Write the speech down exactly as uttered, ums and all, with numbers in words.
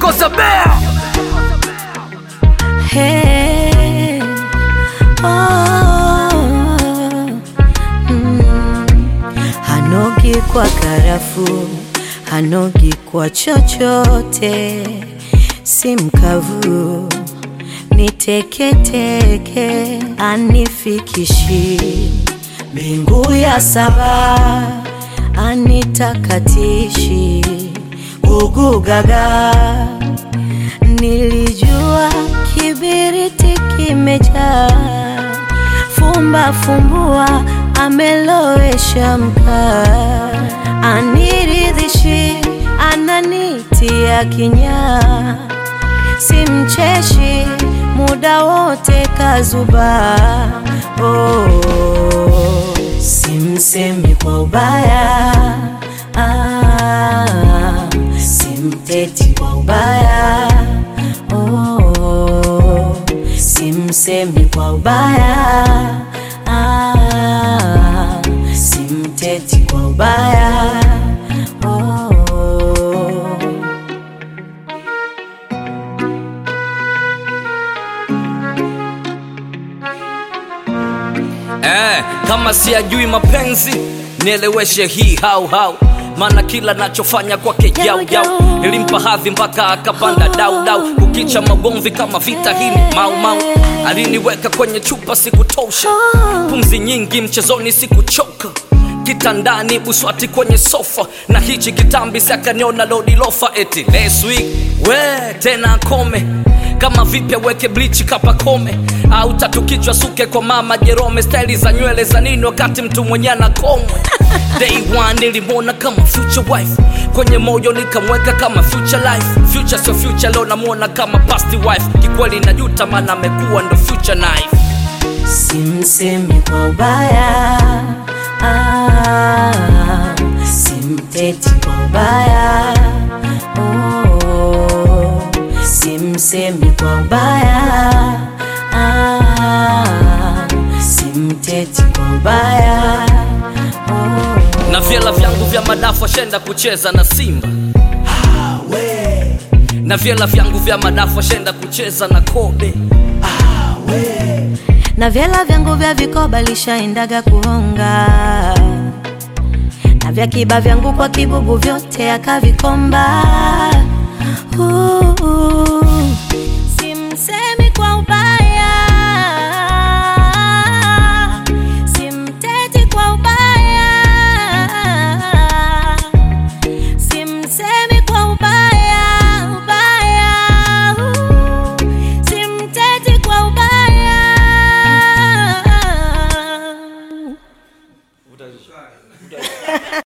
Kosa Bear. Hey, oh, mm. Hanogi kwa karafu, hanogi kwa chochote, si mkavu ni teke teke, anifikishi mbingu ya saba, anitakatishi gugu gaga. Nilijua kibiriti kimejaa, fumba fumbua amelowesha mkaa, aniridhishi ananitia kinyaa, simcheshi muda wote kazuba. Oh, simsemi kwa ubaya, ah, simteti kwa ubaya. Oh, simsemi kwa ubaya, ah, simteti kwa ubaya. Oh, Eh, kama siyajui mapenzi nieleweshe hii hau hau, maana kila nachofanya kwake yau yau. Nilimpa hadhi mpaka akapanda dau dau, kukicha magomvi kama vita hili mau mau. Aliniweka kwenye chupa sikutosha, pumzi nyingi mchezoni sikuchoka, kitandani uswati kwenye sofa, na hichi kitambi sakaniona lodi lofa. Eti last week we tena kome, kama vipya weke bleach kapa kome, au tatu kichwa suke kwa mama Jerome. Style za nywele za nini wakati mtu mwenye ana komwe. Day one nilimwona kama future wife, kwenye moyo nikamweka kama future life. Future so future, leo namuona kama past wife. Kikweli najuta maana amekuwa ndo future knife. simsemi kwa ubaya, ah, simteti kwa ubaya. Oh, simsemi kwa ubaya, ah, simteti kwa ubaya. Oh, na vyela vyangu vya madafu shenda kucheza na Simba. Awe. Na vyela vyangu vya madafu shenda kucheza na Kobe. Awe. na vyela vyangu vya vikoba lishaendaga kuhonga, na vya kiba vyangu kwa kibubu vyote akavikomba. uh, uh.